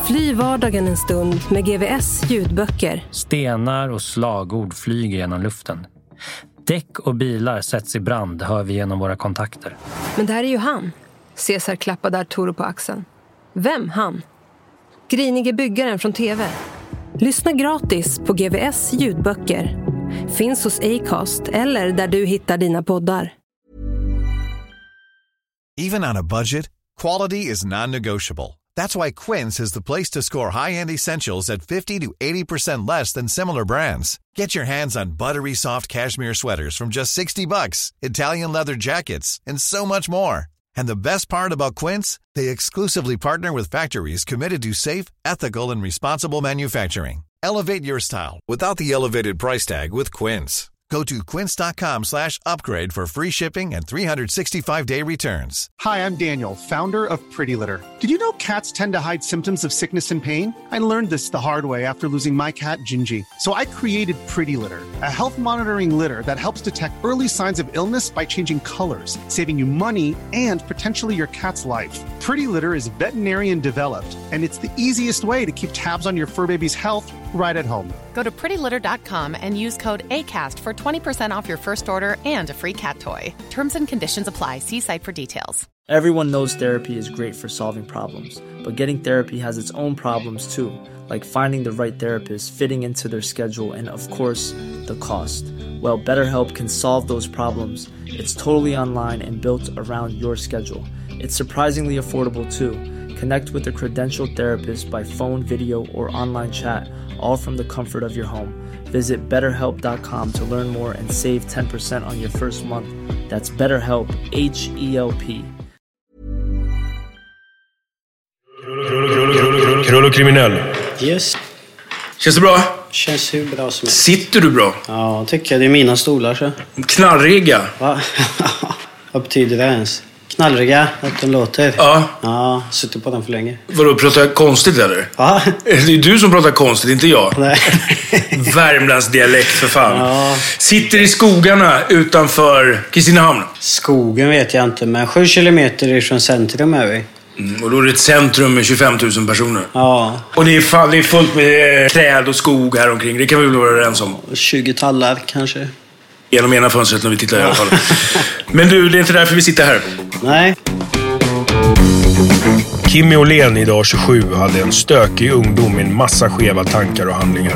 Fly vardagen en stund med GVS ljudböcker. Stenar och slagord flyger genom luften. Däck och bilar sätts i brand, hör vi genom våra kontakter. Men det här är ju han. Cesar klappade Arturo på axeln. Vem han? Grinige byggaren från TV. Lyssna gratis på GVS ljudböcker. Finns hos Acast eller där du hittar dina poddar. Even on a budget, quality is non-negotiable. That's why Quince is the place to score high-end essentials at 50 to 80% less than similar brands. Get your hands on buttery soft cashmere sweaters from just $60, Italian leather jackets, and so much more. And the best part about Quince, they exclusively partner with factories committed to safe, ethical, and responsible manufacturing. Elevate your style without the elevated price tag with Quince. Go to quince.com/upgrade for free shipping and 365-day returns. Hi, I'm Daniel, founder of Pretty Litter. Did you know cats tend to hide symptoms of sickness and pain? I learned this the hard way after losing my cat, Gingy. So I created Pretty Litter, a health monitoring litter that helps detect early signs of illness by changing colors, saving you money and potentially your cat's life. Pretty Litter is veterinarian developed, and it's the easiest way to keep tabs on your fur baby's health right at home. Go to prettylitter.com and use code ACAST for 20% off your first order and a free cat toy. Terms and conditions apply. See site for details. Everyone knows therapy is great for solving problems, but getting therapy has its own problems too, like finding the right therapist, fitting into their schedule, and of course, the cost. Well, BetterHelp can solve those problems. It's totally online and built around your schedule. It's surprisingly affordable too. Connect with a credentialed therapist by phone, video, or online chat, all from the comfort of your home. Visit BetterHelp.com to learn more and save 10% on your first month. That's BetterHelp, H-E-L-P. Krull och kriminell. Yes. Känns det bra? Känns hur bra som helst. Sitter du bra? Ja, tycker jag. Det är mina stolar så. Knarriga. Va? Vad betyder det ens? Knallriga, att den låter. Ja. Ja, suttit på den för länge. Vadå, pratar jag konstigt eller? Ja. Det är du som pratar konstigt, inte jag. Nej. Värmlands dialekt för fan. Ja. Sitter i skogarna utanför Kristinehamn. Skogen vet jag inte, men 7 kilometer ifrån centrum är vi. Och då är det ett centrum med 25 000 personer. Ja. Och det är fullt med träd och skog här omkring. Det kan vi väl vara överens om. 20 tallar kanske. Genom ena fönstret när vi tittar i alla fall. Men du, det är inte därför vi sitter här. Nej. Kimmy Åhlén, idag 27, hade en stökig ungdom med en massa skeva tankar och handlingar.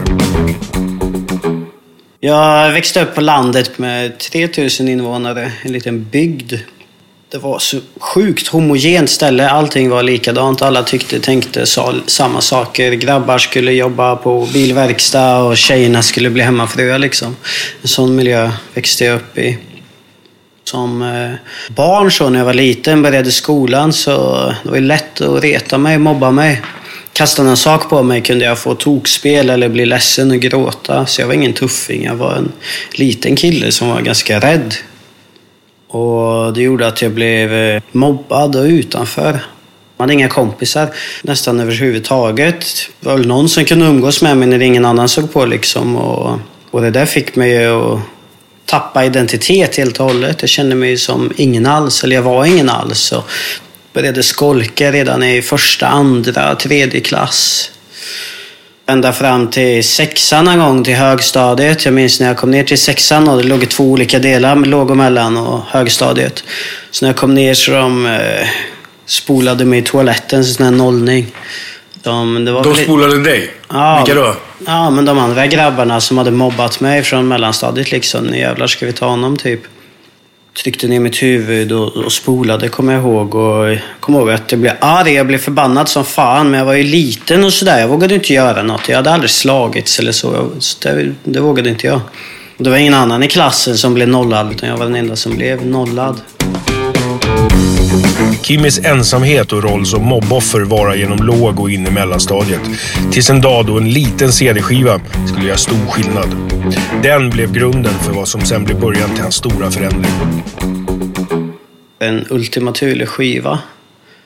Jag växte upp på landet med 3000 invånare. En liten bygd. Det var så sjukt homogent ställe. Allting var likadant. Alla tänkte samma saker. Grabbar skulle jobba på bilverkstad och tjejerna skulle bli hemmafruar liksom. En sån miljö växte jag upp i. Som barn så när jag var liten, började skolan, så det var lätt att reta mig, mobba mig. Kasta en sak på mig kunde jag få tokspel eller bli ledsen och gråta. Så jag var ingen tuffing. Jag var en liten kille som var ganska rädd. Och det gjorde att jag blev mobbad och utanför. Man hade inga kompisar nästan överhuvudtaget. Det var någon som kunde umgås med mig när ingen annan såg på liksom. Och det där fick mig att tappa identitet helt och hållet. Jag kände mig som ingen alls, eller jag var ingen alls. Och började skolka redan i första, andra, tredje klass. Ända fram till 6:an en gång till högstadiet. Jag minns när jag kom ner till 6:an och det låg 2 olika delar med låg- och mellan och högstadiet. Så när jag kom ner så de spolade mig i toaletten, så sån här nollning. De spolade dig? Ja, vilka då? Ja, men de andra grabbarna som hade mobbat mig från mellanstadiet liksom. Nu jävlar ska vi ta honom typ. Tryckte ner mitt huvud och spolade, kommer jag ihåg. Och jag kommer ihåg att jag blev arg, jag blev förbannad som fan. Men jag var ju liten och sådär, jag vågade inte göra något. Jag hade aldrig slagits eller så det vågade inte jag. Och det var ingen annan i klassen som blev nollad, utan jag var den enda som blev nollad. Kimmys ensamhet och roll som mobboffer var genom låg- och in i mellanstadiet. Tills en dag då en liten CD-skiva skulle göra stor skillnad. Den blev grunden för vad som sen blev början till hans stora förändring. En ultimaturlig skiva.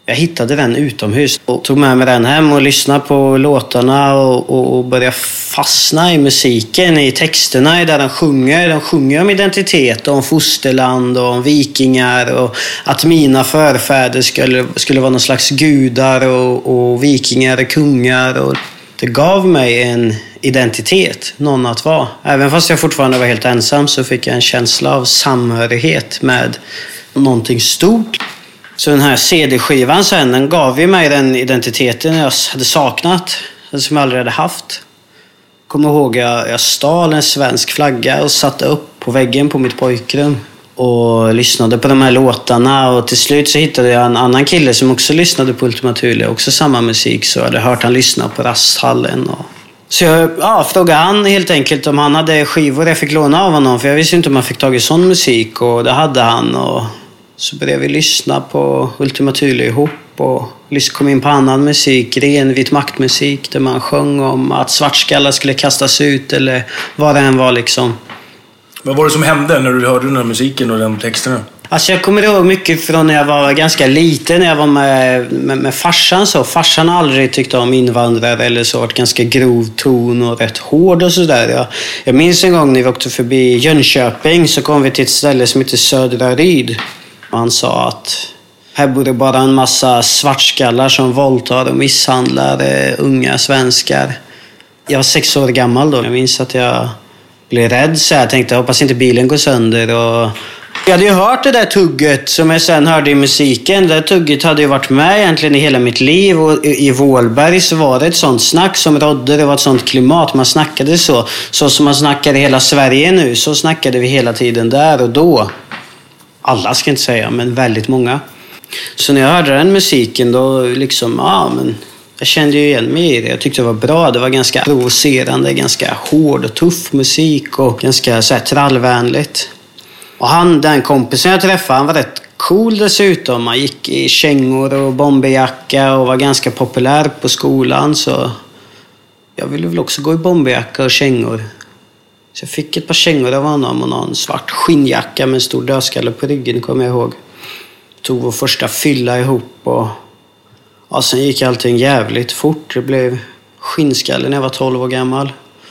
Jag hittade den utomhus och tog med mig den hem och lyssnade på låtarna och började fastna i musiken, i texterna där de sjunger. De sjunger om identitet, om fosterland och om vikingar och att mina förfäder skulle vara någon slags gudar och vikingar och kungar. Och det gav mig en identitet, någon att vara. Även fast jag fortfarande var helt ensam så fick jag en känsla av samhörighet med någonting stort. Så den här CD-skivan sen, den gav ju mig den identiteten jag hade saknat, som jag aldrig hade haft. Kommer ihåg, jag stal en svensk flagga och satte upp på väggen på mitt pojkrum och lyssnade på de här låtarna, och till slut så hittade jag en annan kille som också lyssnade på Ultima Thule, också samma musik, så jag hade hört han lyssna på Rasthallen. Så jag frågade han helt enkelt om han hade skivor jag fick låna av honom, för jag visste inte om man fick tag i sån musik, och det hade han. Och så började vi lyssna på Ultima Thule ihop och kom in på annan musik, ren vit maktmusik, där man sjöng om att svartskallar skulle kastas ut eller vad det än var liksom. Vad var det som hände när du hörde den här musiken och de texterna? Alltså jag kommer ihåg mycket från när jag var ganska liten, när jag var med farsan. Så farsan har aldrig tyckt om invandrare eller så, varit ganska grov ton och rätt hård och sådär. Jag minns en gång när vi åkte förbi Jönköping, så kom vi till ett ställe som heter Södra Ryd. Och han sa att här bor det bara en massa svartskallar som våldtar och misshandlar unga svenskar. Jag var 6 år gammal då. Jag minns att jag blev rädd, så jag tänkte, hoppas inte bilen går sönder. Och jag hade ju hört det där tugget som jag sen hörde i musiken. Det där tugget hade ju varit med egentligen i hela mitt liv. Och i Vålberg så var det ett sånt snack som rådde. Det var ett sånt klimat. Man snackade så som man snackar i hela Sverige nu. Så snackade vi hela tiden där och då. Alla ska inte säga, men väldigt många. Så när jag hörde den musiken då liksom, men jag kände ju igen mig i det. Jag tyckte det var bra. Det var ganska provocerande, ganska hård och tuff musik och ganska så här trallvänligt. Och den kompisen jag träffade, han var rätt cool dessutom. Han gick i kängor och bomberjacka och var ganska populär på skolan. Så jag ville väl också gå i bomberjacka och kängor. Så jag fick ett par kängor av honom och någon svart skinnjacka med en stor dödskalle på ryggen, kommer jag ihåg. Tog vår första fylla ihop och sen gick allting jävligt fort. Det blev skinnskalle när jag var 12 år gammal.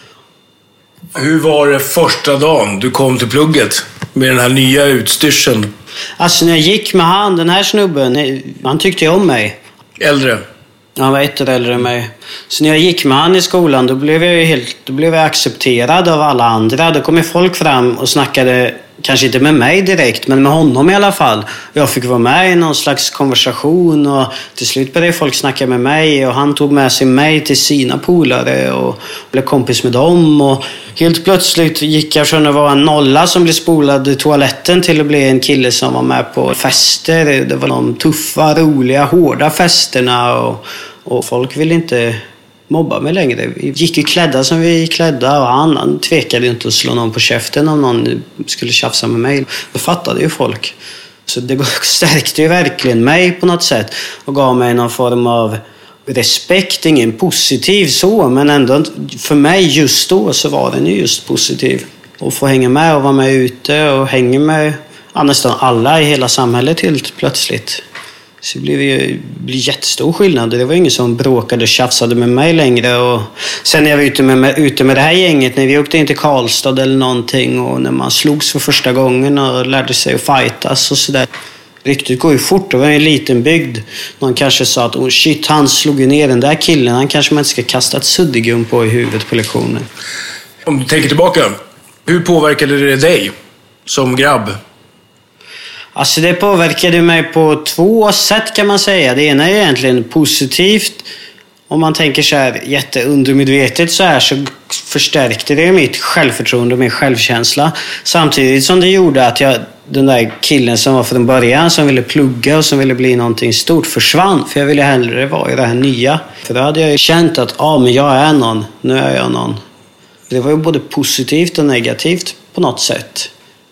Hur var det första dagen du kom till plugget med den här nya utstyrseln? Alltså när jag gick med den här snubben, han tyckte om mig. Äldre? Han var 1 år äldre än mig. Så när jag gick med han i skolan, då blev jag accepterad av alla andra. Då kom folk fram och snackade, kanske inte med mig direkt, men med honom i alla fall. Jag fick vara med i någon slags konversation och till slut började folk snacka med mig och han tog med sig mig till sina polare och blev kompis med dem. Och helt plötsligt gick jag från att vara en nolla som blev spolad i toaletten till att bli en kille som var med på fester. Det var de tuffa, roliga, hårda festerna och folk ville inte mobba mig längre. Vi gick ju klädda som vi klädda och han tvekade inte att slå någon på käften om någon skulle tjafsa med mig. Det fattade ju folk. Så det stärkte ju verkligen mig på något sätt och gav mig någon form av respekt, ingen positiv så, men ändå för mig just då så var den ju just positiv. Och få hänga med och vara med ute och hänga med nästan alla i hela samhället helt plötsligt. Så det blev jättestor skillnad. Det var ingen som bråkade och tjafsade med mig längre. Och sen när jag var ute med det här gänget, när vi åkte in till Karlstad eller någonting och när man slogs för första gången och lärde sig att fightas och sådär. Riktigt går ju fort. Det var en liten bygd. Någon kanske sa att shit, han slog ner den där killen. Han kanske man inte ska kasta ett suddgum på i huvudet på lektionen. Om du tänker tillbaka, hur påverkade det dig som grabb? Alltså det påverkade mig på 2 sätt kan man säga. Det ena är egentligen positivt. Om man tänker så här jätteundermedvetet så här så förstärkte det mitt självförtroende och min självkänsla. Samtidigt som det gjorde att den där killen som var från början som ville plugga och som ville bli någonting stort försvann. För jag ville hellre vara i det här nya. För då hade jag ju känt att men jag är någon. Nu är jag någon. Det var ju både positivt och negativt på något sätt.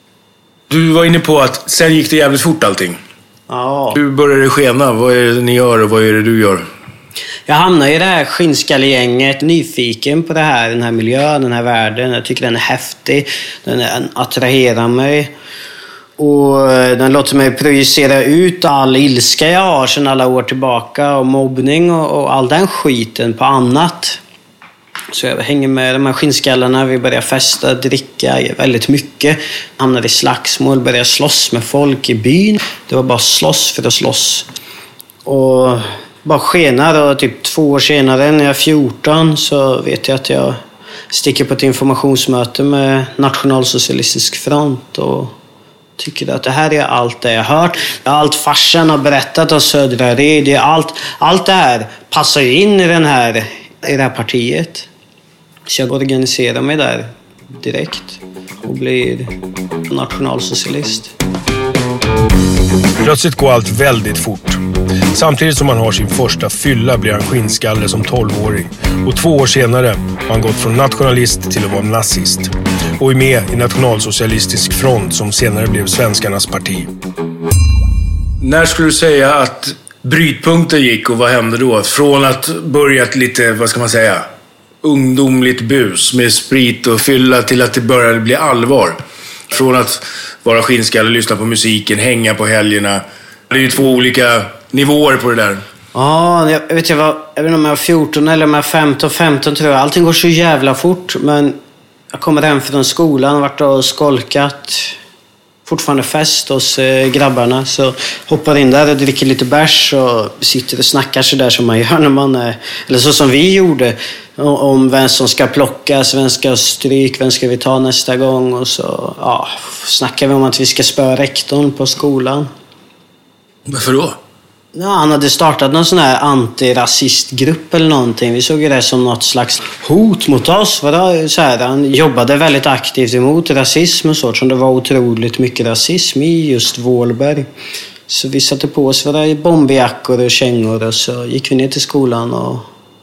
Du var inne på att sen gick det jävligt fort allting. Ja. Hur började det skena? Vad är det ni gör och vad är det du gör? Jag hamnade i det här skinnskallegänget, nyfiken på det här, den här miljön, den här världen. Jag tycker den är häftig, den attraherar mig. Och den låter mig projicera ut all ilska jag har sedan alla år tillbaka och mobbning och all den skiten på annat. Så jag hänger med de här skinnskallarna, vi börjar festa, dricka väldigt mycket. Hamnade i slagsmål, började slåss med folk i byn. Det var bara slåss för att slåss. Och bara skenar, och typ 2 år senare när jag är 14 så vet jag att jag sticker på ett informationsmöte med Nationalsocialistisk front och tycker att det här är allt det jag har hört. Allt farsan har berättat av Södra Red, allt det här passar ju in i det här partiet. Så jag organiserar mig där direkt och blir nationalsocialist. Plötsligt går allt väldigt fort. Samtidigt som han har sin första fylla blir han skinnskalle som 12-åring. Och 2 år senare har han gått från nationalist till att vara nazist. Och är med i Nationalsocialistisk front som senare blev svenskarnas parti. När skulle du säga att brytpunkten gick och vad hände då? Från att börjat lite, vad ska man säga, ungdomligt bus med sprit och fylla till att det började bli allvar. Från att vara skinnskalle, lyssna på musiken, hänga på helgerna. Det är ju 2 olika nivåer på det där. Ja, jag vet inte om jag var 14 eller om jag var 15 tror jag. Allting går så jävla fort, men jag kommer hem från skolan, varit och skolkat. Fortfarande fest hos grabbarna, så hoppar in där och dricker lite bärs och sitter och snackar så där som man gör när man är, eller så som vi gjorde, om vem som ska plockas, vem ska stryk, vem ska vi ta nästa gång, och så snackar vi om att vi ska spöa rektorn på skolan. Varför då? Ja, han hade startat någon sån här antirasistgrupp eller någonting. Vi såg det som något slags hot mot oss. Så här, han jobbade väldigt aktivt emot rasism och så, som det var otroligt mycket rasism i just Vålberg. Så vi satte på oss bomberjackor och kängor och så gick vi ner till skolan och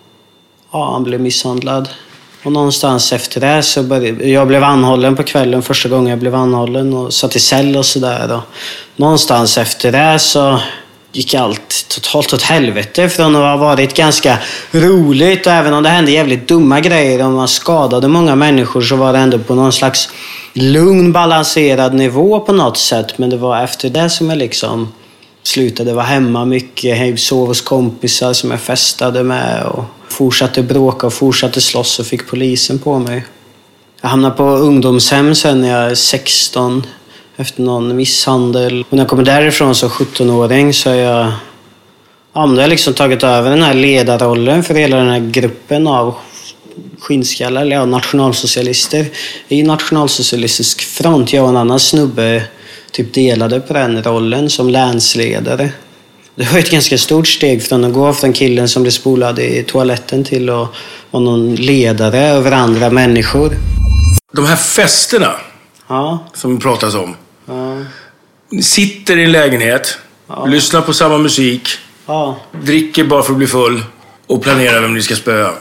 han blev misshandlad. Och någonstans efter det så jag blev anhållen på kvällen, första gången jag blev anhållen, och satt i cell och sådär. Någonstans efter det så gick allt totalt åt helvete. Från att ha varit ganska roligt, och även om det hände jävligt dumma grejer och man skadade många människor, så var det ändå på någon slags lugn, balanserad nivå på något sätt. Men det var efter det som jag liksom slutade vara hemma mycket, sov hos kompisar som jag festade med och fortsatte bråka och fortsatte slåss och fick polisen på mig. Jag hamnade på ungdomshem sen när jag är 16 efter någon misshandel. Och när jag kommer därifrån som 17-åring så har jag liksom tagit över den här ledarrollen för hela den här gruppen av skinnskallar, eller nationalsocialister. I Nationalsocialistisk front, jag och en annan snubbe typ delade på den rollen som länsledare. Det var ett ganska stort steg från att gå från killen som blev spolad i toaletten till att vara någon ledare över andra människor. De här festerna som vi pratas om. Ni sitter i en lägenhet, lyssnar på samma musik, dricker bara för att bli full och planerar vem ni ska spöa.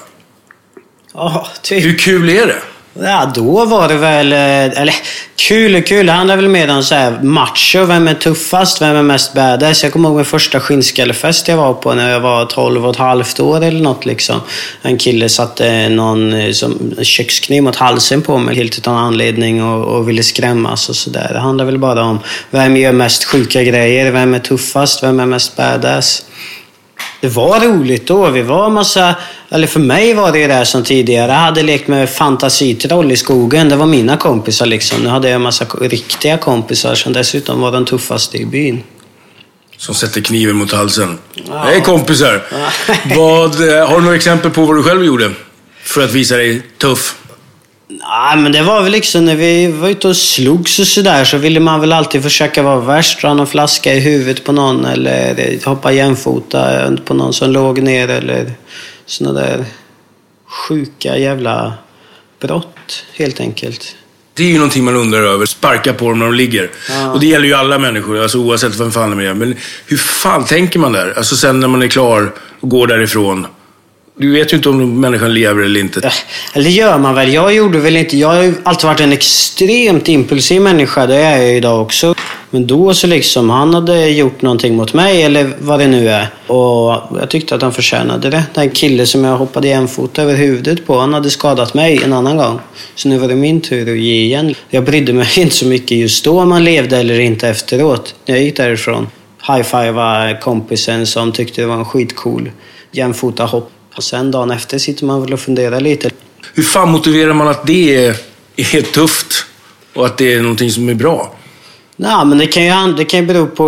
Typ. Hur kul är det? Ja, då var det väl, eller kul. Det handlar väl mer om så här macho, vem är tuffast, vem är mest badass. Jag kommer ihåg min första skinnskallefest jag var på när jag var 12,5 år eller något liksom. En kille satte någon kökskniv mot halsen på mig helt utan anledning och ville skrämmas och sådär. Det handlar väl bara om vem gör mest sjuka grejer, vem är tuffast, vem är mest badass. Det var roligt då. Vi var för mig var det där som tidigare. Jag hade lekt med fantasitroll i skogen. Det var mina kompisar liksom. Nu hade jag en massa riktiga kompisar som dessutom var den tuffaste i byn. Som sätter kniven mot halsen. Hej kompisar! Har du några exempel på vad du själv gjorde för att visa dig tuff? Nej, men det var väl liksom när vi var ute och slogs och sådär, så ville man väl alltid försöka vara värst, dra någon flaska i huvudet på någon eller hoppa jämfota på någon som låg ner eller såna där sjuka jävla brott helt enkelt. Det är ju någonting man undrar över, sparka på dem när de ligger. Och det gäller ju alla människor, alltså oavsett vem fan de är. Men hur fan tänker man där? Alltså sen när man är klar och går därifrån. Du vet ju inte om människan lever eller inte. Eller gör man väl. Jag gjorde väl inte. Jag har ju alltid varit en extremt impulsiv människa. Det är jag idag också. Men då så liksom, han hade gjort någonting mot mig eller vad det nu är. Och jag tyckte att han förtjänade det. Den kille som jag hoppade jämfota över huvudet på, han hade skadat mig en annan gång. Så nu var det min tur att ge igen. Jag brydde mig inte så mycket just då om man levde eller inte efteråt. När jag gick därifrån, high-fiva kompisen som tyckte det var en skitcool jämfota hopp. Och sen dagen efter sitter man väl och funderar lite. Hur fan motiverar man att det är tufft och att det är någonting som är bra? Nej, men det kan ju bero på,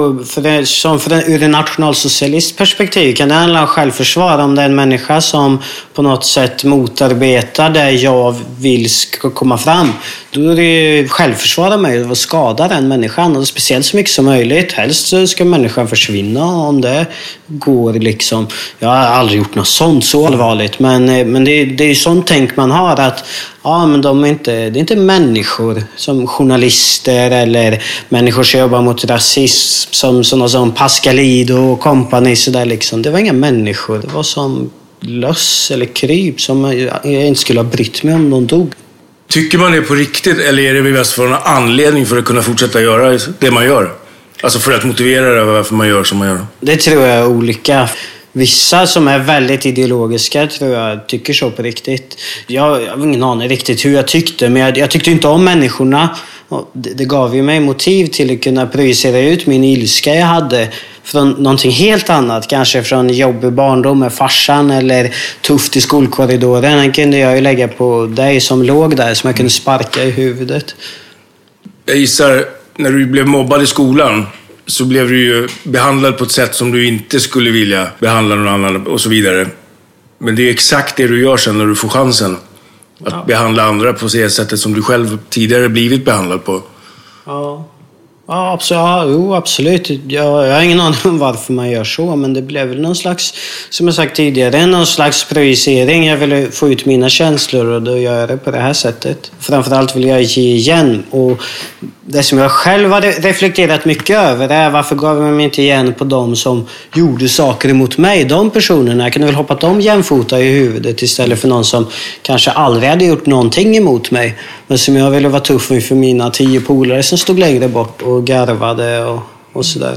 ur en nationalsocialist perspektiv kan det handla om självförsvar. Om det är en människa som på något sätt motarbetar det jag vill ska komma fram, då är det självförsvar av mig att skada den människan, och speciellt så mycket som möjligt. Helst så ska människan försvinna om det går liksom. Jag har aldrig gjort något sånt så allvarligt, men det är ju sånt tänk man har, att ja, men det är inte människor som journalister eller människor som jobbar mot rasism som sådana som Pascalido och company så där liksom. Det var inga människor. Det var som löss eller kryp som jag inte skulle ha brytt mig om de dog. Tycker man det på riktigt, eller är det mest för en anledning för att kunna fortsätta göra det man gör? Alltså för att motivera det, varför man gör som man gör? Det tror jag är olika. Vissa som är väldigt ideologiska tror jag tycker så på riktigt. Jag har ingen aning riktigt hur jag tyckte, men jag tyckte inte om människorna. Det gav ju mig motiv till att kunna projicera ut min ilska jag hade från någonting helt annat. Kanske från jobb i barndom med farsan eller tufft i skolkorridoren. Den kunde jag ju lägga på dig som låg där, som jag kunde sparka i huvudet. Jag gissar, när du blev mobbad i skolan så blev du ju behandlad på ett sätt som du inte skulle vilja behandla någon annan och så vidare. Men det är exakt det du gör sen när du får chansen. Att behandla andra på det sättet som du själv tidigare blivit behandlad på. Ja, absolut. Jag har ingen aning om varför man gör så, men det blev väl någon slags, som jag sagt tidigare, någon slags projicering. Jag ville få ut mina känslor och då gör jag det på det här sättet. Framförallt vill jag ge igen, och det som jag själv har reflekterat mycket över är varför gav jag mig inte igen på de som gjorde saker emot mig. De personerna, jag kunde väl hoppat dem jämfota i huvudet istället för någon som kanske aldrig hade gjort någonting emot mig, men som jag ville vara tuff för mina 10 polare som stod längre bort och garvade och sådär.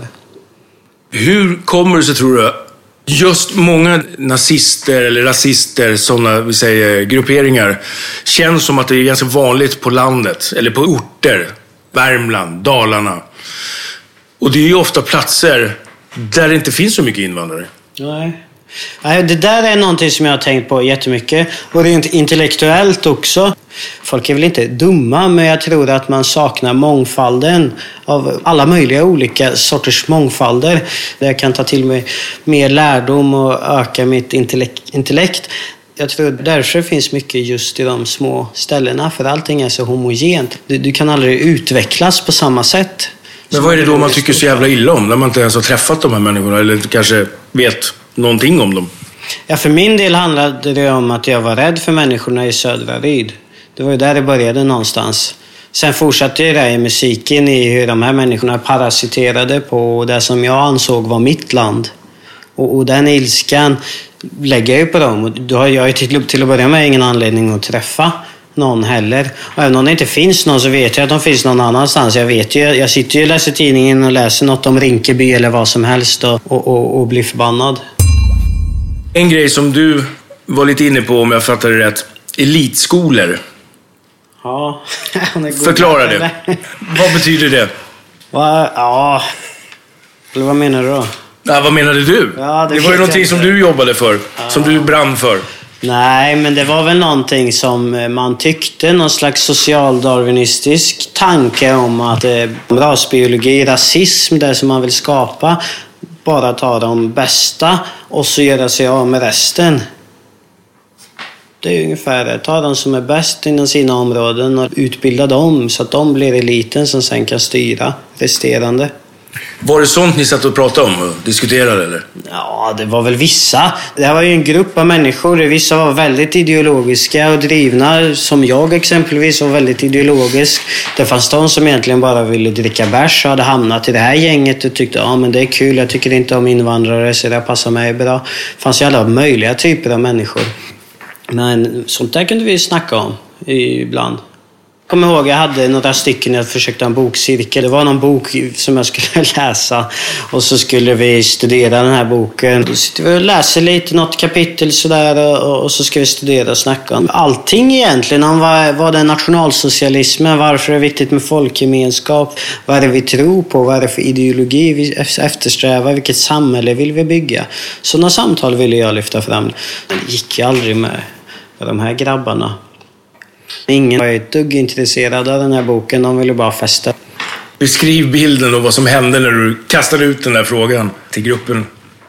Hur kommer det sig, tror du, just många nazister eller rasister, sådana vi säger grupperingar, känns som att det är ganska vanligt på landet eller på orter, Värmland, Dalarna. Och det är ju ofta platser där det inte finns så mycket invandrare. Nej, det där är någonting som jag har tänkt på jättemycket. Och det är intellektuellt också. Folk är väl inte dumma, men jag tror att man saknar mångfalden av alla möjliga olika sorters mångfalder. Där jag kan ta till mig mer lärdom och öka mitt intellekt. Jag tror därför finns mycket just i de små ställena, för allting är så homogent. Du kan aldrig utvecklas på samma sätt. Men vad är det då man tycker så jävla illa om, när man inte ens har träffat de här människorna eller kanske vet någonting om dem? Ja, för min del handlade det om att jag var rädd för människorna i Södra Ryd. Det var ju där det började någonstans. Sen fortsatte det i musiken, i hur de här människorna parasiterade på det som jag ansåg var mitt land. Och den ilskan lägger jag ju på dem. Och då har jag till att börja med ingen anledning att träffa någon heller. Och även om det inte finns någon så vet jag att de finns någon annanstans. Jag sitter ju och läser tidningen och läser något om Rinkeby eller vad som helst och blir förbannad. En grej som du var lite inne på, om jag fattar det rätt, elitskolor. Ja. Förklara det. Vad betyder det? Eller vad menar du då? Ja, vad menade du? Ja, det var ju någonting som du jobbade för, som du brann för. Nej, men det var väl någonting som man tyckte, någon slags socialdarwinistisk tanke om att rasbiologi, rasism, det som man vill skapa, bara ta de bästa och så göra sig av med resten. Det är ungefär det. Ta de som är bäst inom sina områden och utbilda dem så att de blir eliten som sen kan styra resterande. Var det sånt ni satt och pratade om och diskuterade, eller? Ja, det var väl vissa. Det här var ju en grupp av människor. Vissa var väldigt ideologiska och drivna. Som jag exempelvis var väldigt ideologisk. Det fanns de som egentligen bara ville dricka bärs och hade hamnat i det här gänget och tyckte men det är kul, jag tycker inte om invandrare så det passar mig bra. Det fanns ju alla möjliga typer av människor. Men sånt där kunde vi snacka om ibland. Jag kommer ihåg, jag hade några stycken, jag försökte ha en bokcirkel. Det var någon bok som jag skulle läsa och så skulle vi studera den här boken. Då sitter vi och läser lite, något kapitel sådär och så ska vi studera och snacka om allting egentligen. Om vad är nationalsocialismen, varför är det viktigt med folkgemenskap, vad är det vi tror på, vad är det för ideologi vi eftersträvar, vilket samhälle vill vi bygga. Sådana samtal ville jag lyfta fram. Det gick ju aldrig med de här grabbarna. Ingen var ett dugg intresserad av den här boken, de ville bara festa. Beskriv bilden och vad som hände när du kastade ut den där frågan till gruppen.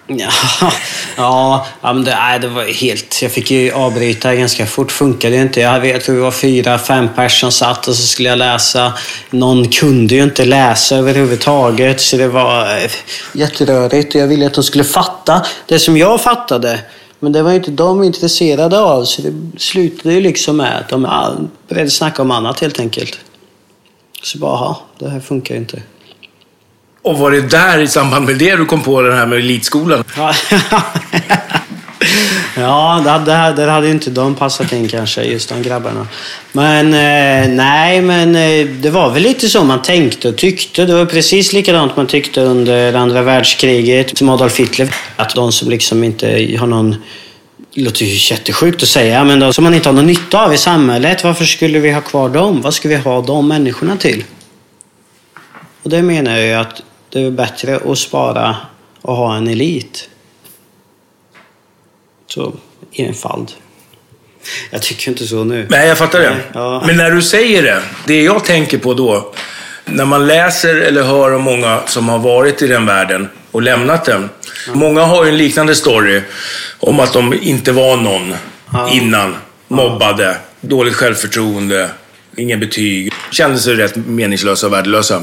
Ja, men det var helt... Jag fick ju avbryta ganska fort, funkade ju inte. Jag tror det var 4-5 personer som satt och så skulle jag läsa. Någon kunde ju inte läsa överhuvudtaget, så det var jätterörigt. Jag ville att de skulle fatta det som jag fattade. Men det var inte de intresserade av, så det slutade ju liksom med att de började snacka om annat helt enkelt. Så bara, det här funkar inte. Och var det där i samband med det du kom på den här med elitskolan? Ja, där hade ju inte de passat in kanske, just de grabbarna. Men nej, men det var väl lite så man tänkte och tyckte. Det var precis likadant man tyckte under andra världskriget som Adolf Hitler. Att de som liksom inte har någon... Det låter ju jättesjukt att säga, men de som man inte har någon nytta av i samhället, varför skulle vi ha kvar dem? Vad ska vi ha de människorna till? Och det menar jag ju att det är bättre att spara och ha en elit. Så, enfald. Jag tycker inte så nu. Nej, jag fattar det. Ja. Men när du säger det jag tänker på då, när man läser eller hör om många som har varit i den världen och lämnat den. Många har ju en liknande story om att de inte var någon innan, mobbade, dåligt självförtroende, ingen betyg, kände sig rätt meningslösa och värdelösa.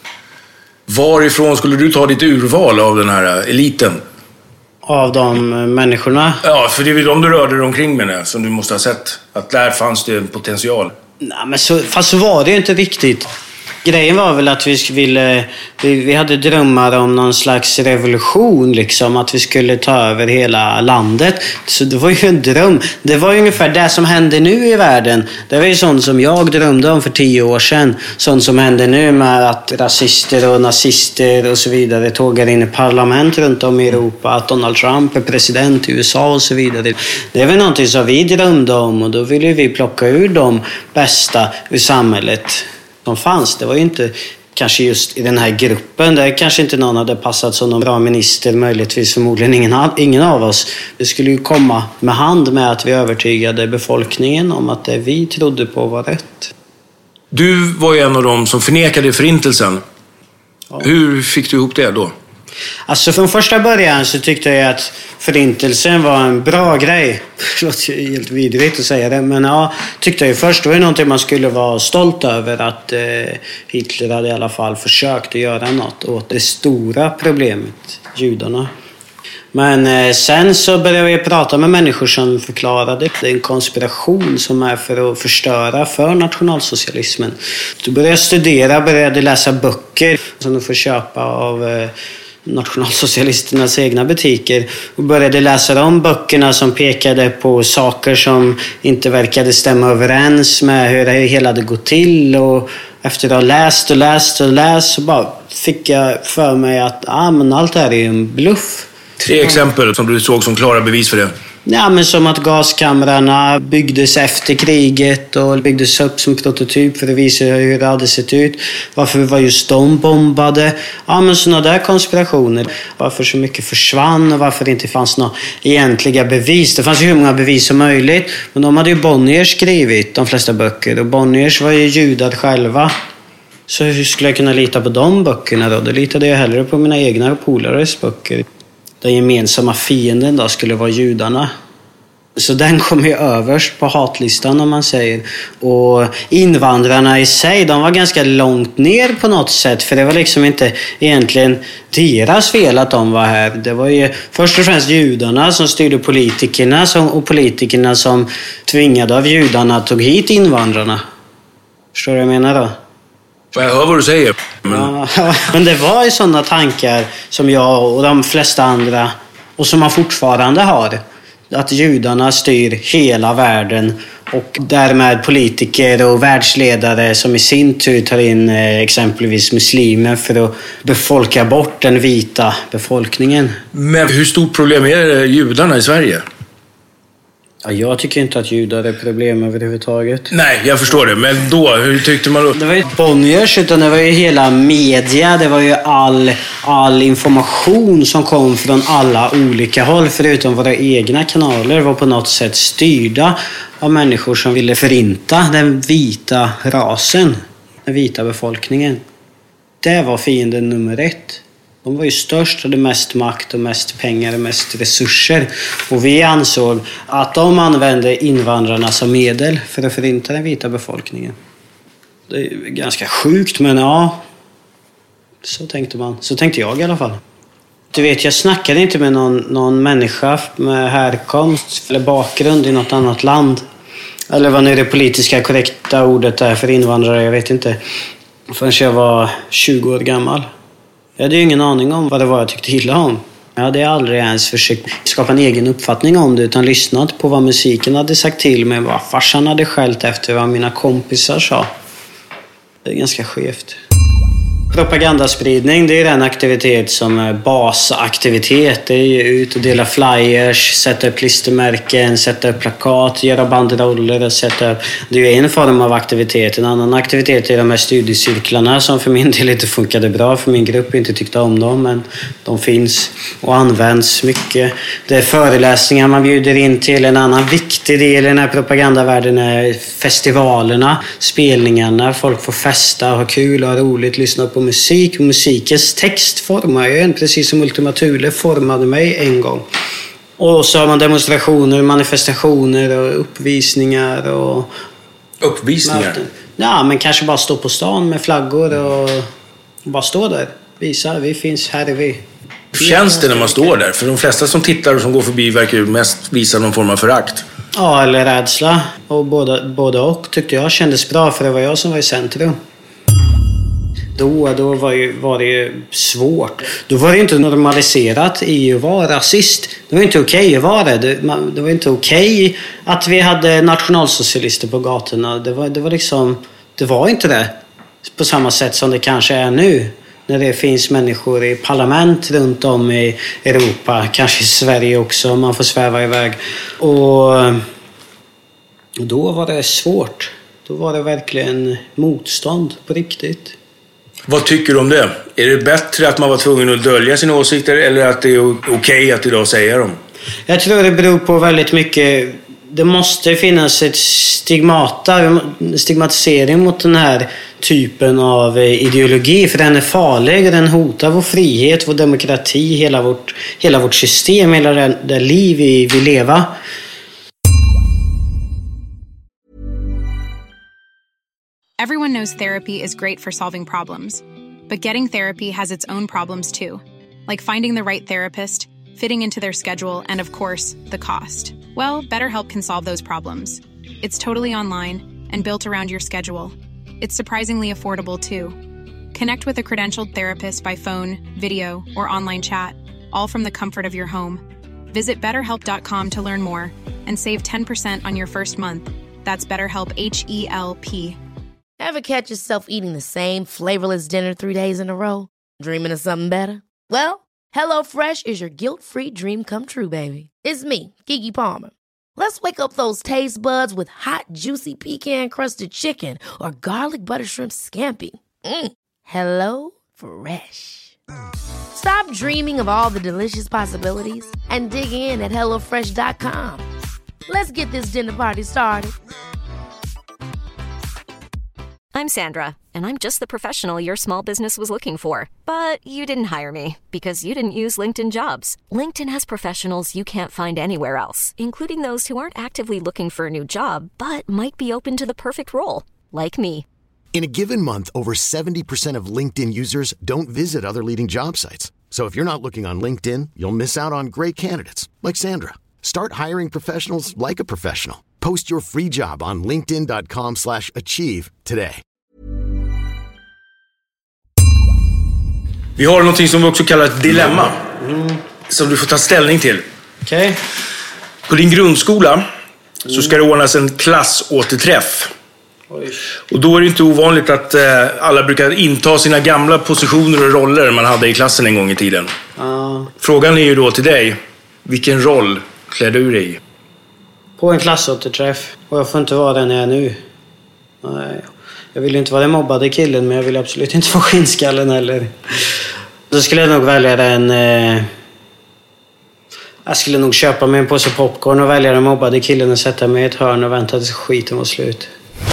Varifrån skulle du ta ditt urval av den här eliten? Av de människorna? Ja, för det är väl de du rörde dig omkring med det, som du måste ha sett. Att där fanns det en potential. Nej, men fast så var det ju inte riktigt. Grejen var väl att vi hade drömmar om någon slags revolution, liksom, att vi skulle ta över hela landet. Så det var ju en dröm. Det var ju ungefär det som hände nu i världen. Det var ju sånt som jag drömde om för 10 år sedan. Sånt som händer nu med att rasister och nazister och så vidare tågar in i parlament runt om i Europa. Att Donald Trump är president i USA och så vidare. Det är väl någonting som vi drömde om, och då ville vi plocka ur de bästa ur samhället som fanns. Det var ju inte kanske just i den här gruppen. Där kanske inte någon hade passat som någon bra minister, möjligtvis förmodligen ingen av oss. Det skulle ju komma med hand med att vi övertygade befolkningen om att det vi trodde på var rätt. Du var ju en av dem som förnekade förintelsen. Ja. Hur fick du ihop det då? Alltså från första början så tyckte jag att förintelsen var en bra grej. Det låter ju helt vidrigt att säga det, men ja, tyckte jag ju först. Det var ju någonting man skulle vara stolt över, att Hitler hade i alla fall försökt att göra något åt det stora problemet, judarna. Men sen så började vi prata med människor som förklarade det är en konspiration som är för att förstöra för nationalsocialismen. Då började jag studera, började läsa böcker som du får köpa av nationalsocialisternas egna butiker, och började läsa de böckerna som pekade på saker som inte verkade stämma överens med hur det hela hade gått till. Och efter att ha läst så bara fick jag för mig att men allt det här är en bluff. 3 exempel som du såg som klara bevis för det. Ja, men som att gaskamrarna byggdes efter kriget och byggdes upp som prototyp för att visa hur det hade sett ut. Varför var just de bombade? Ja, men sådana där konspirationer. Varför så mycket försvann och varför det inte fanns några egentliga bevis. Det fanns ju hur många bevis som möjligt, men de hade ju Bonniers skrivit de flesta böcker, och Bonniers var ju judar själva. Så hur skulle jag kunna lita på de böckerna då? Då litade jag hellre på mina egna polares böcker. Den gemensamma fienden då skulle vara judarna. Så den kom ju överst på hatlistan, om man säger. Och invandrarna i sig, de var ganska långt ner på något sätt. För det var liksom inte egentligen deras fel att de var här. Det var ju först och främst judarna som styrde politikerna, och politikerna som tvingade av judarna tog hit invandrarna. Förstår du vad jag menar då? Jag hör vad du säger. Men det var ju sådana tankar som jag och de flesta andra, och som man fortfarande har, att judarna styr hela världen Och därmed politiker och världsledare som i sin tur tar in exempelvis muslimer för att befolka bort den vita befolkningen. Men hur stort problem är judarna i Sverige? Ja, jag tycker inte att judar är problem överhuvudtaget. Nej, jag förstår det. Men då, hur tyckte man då? Det var ju Bonniers, utan det var ju hela media. Det var ju all information som kom från alla olika håll, förutom våra egna kanaler, var på något sätt styrda av människor som ville förinta den vita rasen, den vita befolkningen. Det var fienden nummer 1. De var ju störst, hade mest makt och mest pengar och mest resurser. Och vi ansåg att de använde invandrarna som medel för att förinta den vita befolkningen. Det är ganska sjukt, men ja, så tänkte man. Så tänkte jag i alla fall. Du vet, jag snackade inte med någon människa med härkomst eller bakgrund i något annat land. Eller vad nu det politiska korrekta ordet är för invandrare, jag vet inte. Förrän jag var 20 år gammal. Jag hade ju ingen aning om vad det var jag tyckte illa om. Jag hade aldrig ens försökt skapa en egen uppfattning om det, utan lyssnat på vad musiken hade sagt till mig, vad farsan hade skällt efter, vad mina kompisar sa. Det är ganska skevt. Propagandaspridning, det är den aktivitet som är basaktivitet. Det är ju ut och dela flyers, sätta upp klistermärken, sätta upp plakat, göra banderoller och sätta upp. Det är ju en form av aktivitet. En annan aktivitet är de här studiecirklarna som för min del inte funkade bra, för min grupp inte tyckte om dem, men de finns och används mycket. Det är föreläsningar man bjuder in till. En annan viktig del i den här propagandavärlden är festivalerna, spelningarna. Folk får festa, ha kul och ha roligt, lyssna på musik. Musikens text formar ju en, precis som Ultima Thule formade mig en gång. Och så har man demonstrationer, manifestationer och uppvisningar och... Uppvisningar? Möten. Ja, men kanske bara stå på stan med flaggor och bara stå där. Visa, vi finns, här är vi. Hur känns det när man står där? För de flesta som tittar och som går förbi verkar ju mest visa någon form av förakt. Ja, eller rädsla. Och båda och tyckte jag kändes bra, för det var jag som var i centrum. Då var det ju svårt. Då var det inte normaliserat i att vara rasist. Det var inte okej att vara det. Det var inte okej att vi hade nationalsocialister på gatorna. Det var liksom... Det var inte det. På samma sätt som det kanske är nu. När det finns människor i parlament runt om i Europa. Kanske i Sverige också. Man får sväva iväg. Och då var det svårt. Då var det verkligen motstånd på riktigt. Vad tycker du om det? Är det bättre att man var tvungen att dölja sina åsikter, eller att det är okej att idag säga dem? Jag tror det beror på väldigt mycket. Det måste finnas ett stigmatisering mot den här typen av ideologi, för den är farlig och den hotar vår frihet, vår demokrati, hela vårt system, hela det liv vi lever. Everyone knows therapy is great for solving problems, but getting therapy has its own problems too, like finding the right therapist, fitting into their schedule, and of course, the cost. Well, BetterHelp can solve those problems. It's totally online and built around your schedule. It's surprisingly affordable too. Connect with a credentialed therapist by phone, video, or online chat, all from the comfort of your home. Visit BetterHelp.com to learn more and save 10% on your first month. That's BetterHelp, H-E-L-P. Ever catch yourself eating the same flavorless dinner 3 days in a row? Dreaming of something better? Well, HelloFresh is your guilt-free dream come true, baby. It's me, Keke Palmer. Let's wake up those taste buds with hot, juicy pecan-crusted chicken or garlic butter shrimp scampi. Hello Fresh. Stop dreaming of all the delicious possibilities and dig in at HelloFresh.com. Let's get this dinner party started. I'm Sandra, and I'm just the professional your small business was looking for. But you didn't hire me because you didn't use LinkedIn Jobs. LinkedIn has professionals you can't find anywhere else, including those who aren't actively looking for a new job, but might be open to the perfect role, like me. In a given month, over 70% of LinkedIn users don't visit other leading job sites. So if you're not looking on LinkedIn, you'll miss out on great candidates, like Sandra. Start hiring professionals like a professional. Post your free job on linkedin.com/achieve today. Vi har någonting som vi också kallar ett dilemma. Som du får ta ställning till. Okej. På din grundskola så ska det ordnas en klassåterträff. Oj. Och då är det inte ovanligt att alla brukar inta sina gamla positioner och roller man hade i klassen en gång i tiden. Frågan är ju då till dig, vilken roll klär du dig i? På en klassåterträff. Och jag får inte vara den jag är nu. Nej. Jag vill inte vara den mobbade killen, men jag vill absolut inte vara skinnskallen heller. Då skulle jag nog välja den... Jag skulle nog köpa mig en påse popcorn och välja den mobbade killen och sätta mig i ett hörn och vänta tills skiten var slut.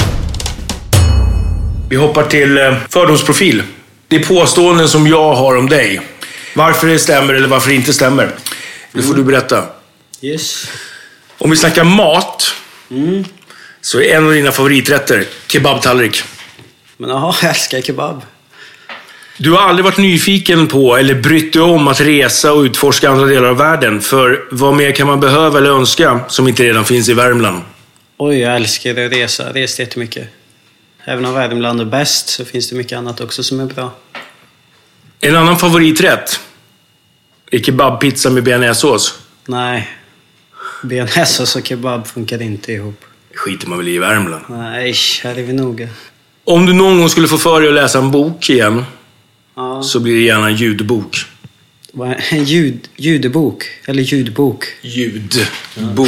Vi hoppar till fördomsprofil. Det är påståenden som jag har om dig. Varför det stämmer eller varför det inte stämmer. Det får du berätta. Yes. Om vi snackar mat så är en av dina favoriträtter kebabtallrik. Men jag älskar kebab. Du har aldrig varit nyfiken på eller brytt dig om att resa och utforska andra delar av världen. För vad mer kan man behöva eller önska som inte redan finns i Värmland? Oj, jag älskar att resa. Jag reste jättemycket. Även om Värmland är bäst så finns det mycket annat också som är bra. En annan favoriträtt är kebabpizza med bearnaisesås. Nej, bearnaisesås och kebab funkar inte ihop. Det skiter man väl i Värmland. Nej, här är vi noga. Om du någon gång skulle få för dig att läsa en bok igen så blir det gärna en ljudbok. En ljudbok? Eller ljudbok? Ljudbok.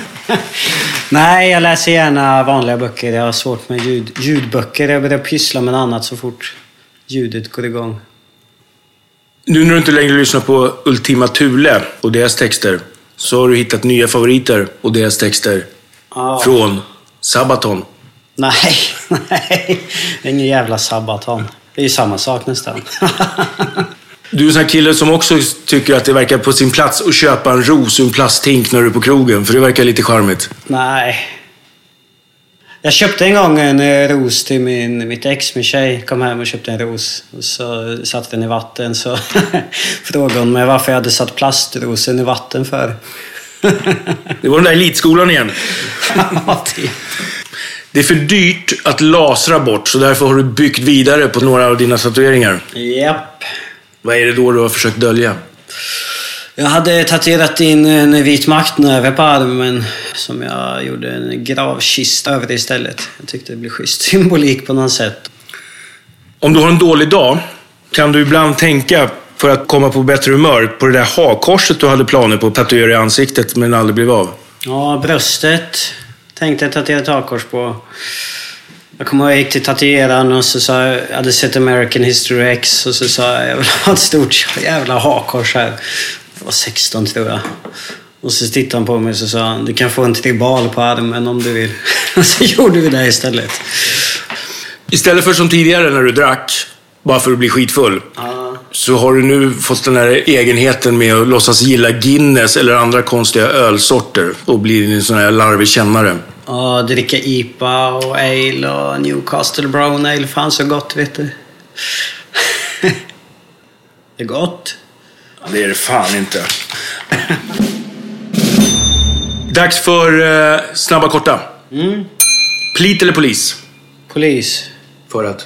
Nej, jag läser gärna vanliga böcker. Jag har svårt med ljudböcker. Jag börjar pyssla med annat så fort ljudet går igång. Nu när du inte längre lyssnar på Ultima Thule och deras texter så har du hittat nya favoriter och deras texter från Sabaton. Nej. Ingen jävla Sabaton. Det är ju samma sak nästan. Du är en sån här kille som också tycker att det verkar på sin plats att köpa en ros och en plasthink när du är på krogen. För det verkar lite charmigt. Nej. Jag köpte en gång en ros till mitt ex, min tjej. Kom hem och köpte en ros. Och så satte den i vatten. Så frågade hon mig varför jag hade satt plastrosen i vatten för. Det var den där elitskolan igen. Ja, typ. Det är för dyrt att lasra bort. Så därför har du byggt vidare på några av dina tatueringar. Japp. Vad är det då du har försökt dölja? Jag hade tatuerat in en vit maktnäve på armen som jag gjorde en gravkista över det istället. Jag tyckte det blev schysst symbolik på något sätt. Om du har en dålig dag kan du ibland tänka för att komma på bättre humör på det där hakorset du hade planer på att tatuera i ansiktet men aldrig blev av. Ja, bröstet tänkte jag tatuera ett hakors på. Jag kommer ihåg jag gick till tatueraren och så sa jag hade sett American History X och så sa jag vill ha ett stort jävla hakors här. Jag var 16 tror jag. Och så tittade han på mig och så sa han, du kan få en tribal på armen om du vill. Och så gjorde vi det istället. Istället för som tidigare när du drack, bara för att bli skitfull, så har du nu fått den här egenheten med att låtsas gilla Guinness eller andra konstiga ölsorter och bli en sån här larvig kännare. Ja, dricka IPA och ale och Newcastle Brown Ale. Fan så gott, vet du. Det är gott. Ja, det är det fan inte. Dags för snabba korta. Plit eller polis? Polis. För att?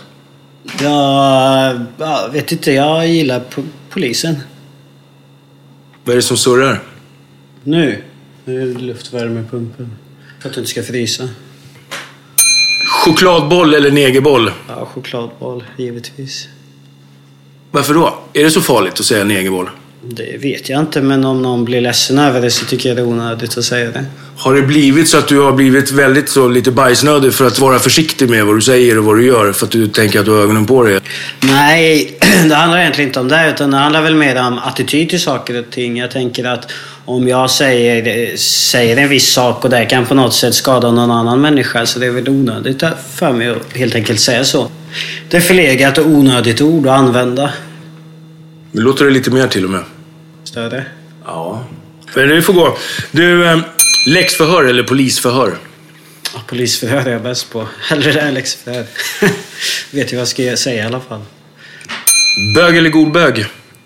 Jag vet inte, jag gillar polisen. Vad är det som surrar? Nu är luftvärmepumpen. För att du inte ska frysa. Chokladboll eller negerboll? Ja, chokladboll, givetvis. Varför då? Är det så farligt att säga negerboll? Det vet jag inte, men om någon blir ledsen över det så tycker jag det är onödigt att säga det. Har det blivit så att du har blivit väldigt så lite bajsnödig för att vara försiktig med vad du säger och vad du gör för att du tänker att du har ögonen på dig? Nej, det handlar egentligen inte om det, utan det handlar väl mer om attityd till saker och ting. Jag tänker att om jag säger en viss sak och det kan på något sätt skada någon annan människa, så det är väl onödigt för mig att helt enkelt säga så. Det är förlegat och onödigt ord att använda. Nu låter det lite mer till och med. Större? Ja. Men det får gå. Du, läxförhör eller polisförhör? Ja, polisförhör är jag bäst på. Hellre det än läxförhör. Vet ju vad jag ska säga i alla fall. Bög eller god bög?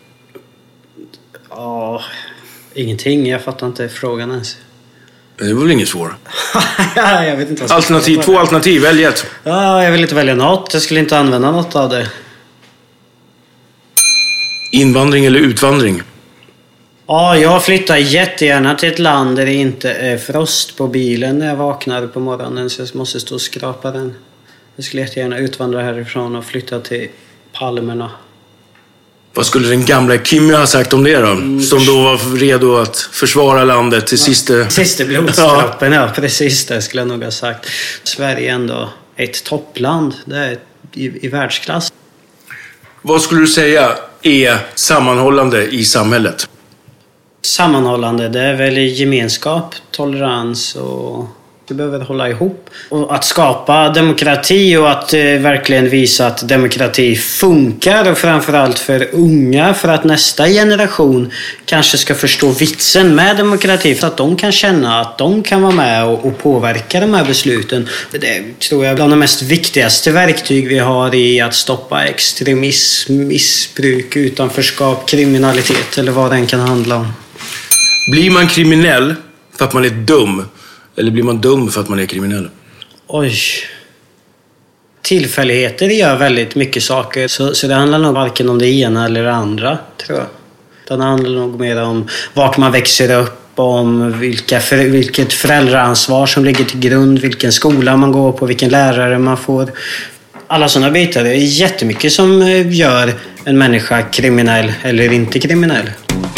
Ja, ingenting. Jag fattar inte frågan ens. Det var väl inget svår. Jag vet inte vad alternativ, 2 alternativ, välj ett. Ja, jag vill inte välja något. Jag skulle inte använda något av det. Invandring eller utvandring? Ja, jag flyttar jättegärna till ett land där det inte är frost på bilen när jag vaknar på morgonen, så jag måste stå och skrapa den. Jag skulle jättegärna utvandra härifrån och flytta till Palmerna. Vad skulle den gamla Kimmy ha sagt om det då? Som då var redo att försvara landet till sista blodsdroppen, ja precis det skulle jag nog ha sagt. Sverige är ändå ett toppland, det är i världsklass. Vad skulle du säga är sammanhållande i samhället? Sammanhållande, det är väl gemenskap, tolerans och vi behöver hålla ihop. Och att skapa demokrati och att verkligen visa att demokrati funkar, och framförallt för unga, för att nästa generation kanske ska förstå vitsen med demokrati, för att de kan känna att de kan vara med och påverka de här besluten. Det tror jag är bland de mest viktigaste verktyg vi har i att stoppa extremism, missbruk, utanförskap, kriminalitet eller vad den kan handla om. Blir man kriminell för att man är dum? Eller blir man dum för att man är kriminell? Oj. Tillfälligheter gör väldigt mycket saker. Så det handlar nog varken om det ena eller det andra, tror jag. Det handlar nog mer om vart man växer upp, om vilket föräldraansvar som ligger till grund, vilken skola man går på, vilken lärare man får. Alla sådana bitar. Det är jättemycket som gör en människa kriminell eller inte kriminell.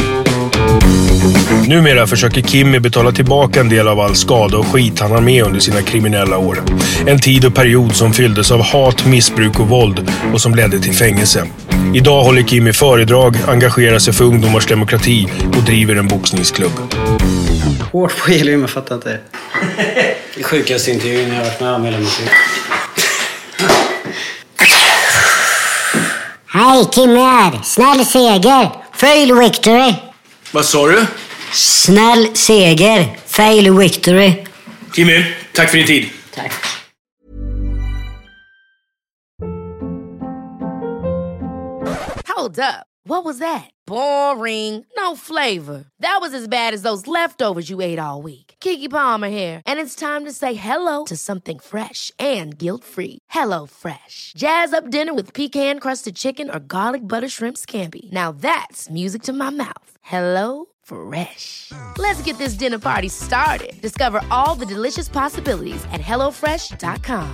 Numera försöker Kimmy betala tillbaka en del av all skada och skit han har med under sina kriminella år. En tid och period som fylldes av hat, missbruk och våld och som ledde till fängelse. Idag håller Kimmy föredrag, engagerar sig för ungdomars demokrati och driver en boxningsklubb. Hårt på Elin, jag fattar inte. Det sjukaste intervjun jag har varit med om hela mitt liv. Hej, Kimmy här. Snäll seger. Fail victory. Vad sa du? Snäll seger. Fail victory. Kimmy, tack för din tid. Tack. Hold up. What was that? Boring. No flavor. That was as bad as those leftovers you ate all week. Keke Palmer here, and it's time to say hello to something fresh and guilt-free. Hello Fresh. Jazz up dinner with pecan-crusted chicken or garlic butter shrimp scampi. Now that's music to my mouth. Hello Fresh. Let's get this dinner party started. Discover all the delicious possibilities at HelloFresh.com.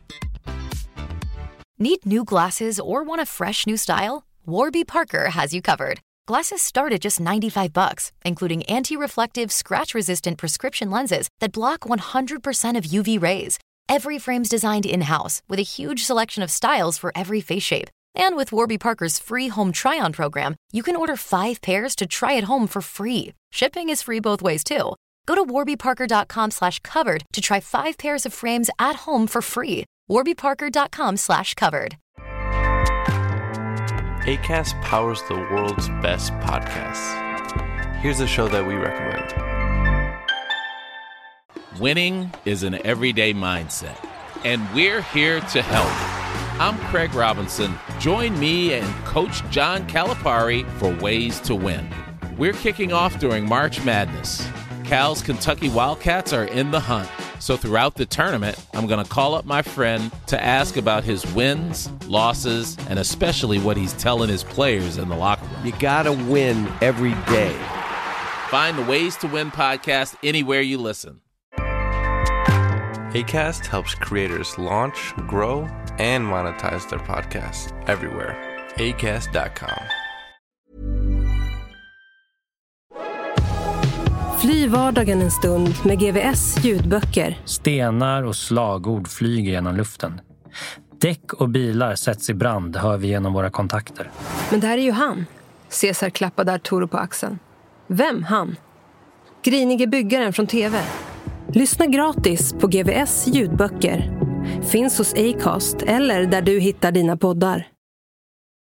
Need new glasses or want a fresh new style? Warby Parker has you covered. Glasses start at just $95, including anti-reflective, scratch-resistant prescription lenses that block 100% of UV rays. Every frame's designed in-house with a huge selection of styles for every face shape. And with Warby Parker's free home try-on program, you can order 5 pairs to try at home for free. Shipping is free both ways, too. Go to warbyparker.com/covered to try 5 pairs of frames at home for free. warbyparker.com/covered. Acast powers the world's best podcasts. Here's a show that we recommend. Winning is an everyday mindset, and we're here to help. I'm Craig Robinson. Join me and Coach John Calipari for Ways to Win. We're kicking off during March Madness. Cal's Kentucky Wildcats are in the hunt. So throughout the tournament, I'm going to call up my friend to ask about his wins, losses, and especially what he's telling his players in the locker room. You got to win every day. Find the Ways to Win podcast anywhere you listen. Acast helps creators launch, grow, and monetize their podcasts everywhere. Acast.com. Fly vardagen en stund med GVS ljudböcker. Stenar och slagord flyger genom luften. Däck och bilar sätts i brand, hör vi genom våra kontakter. Men det här är ju han. Cesar klappade Arturo på axeln. Vem han? Grinige byggaren från TV. Lyssna gratis på GVS ljudböcker. Finns hos Acast eller där du hittar dina poddar.